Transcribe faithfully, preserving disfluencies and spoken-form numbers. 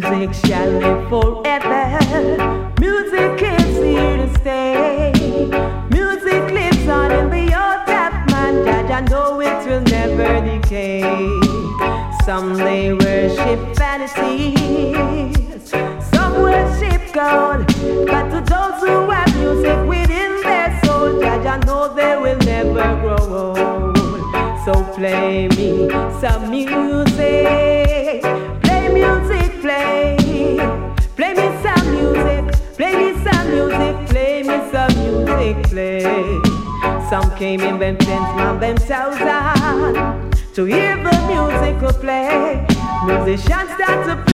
music shall live forever. Music is here to stay. Music lives on in the old tap man. Judge, I know it will never decay. Some they worship fantasies, some worship God. But to those who have music within their soul, Judge, I know they will never grow old. So play me some music, play music, play. Play me some music, play me some music, play me some music, play. Some came in them tents, man, themselves on to hear the music play. Musicians start to play.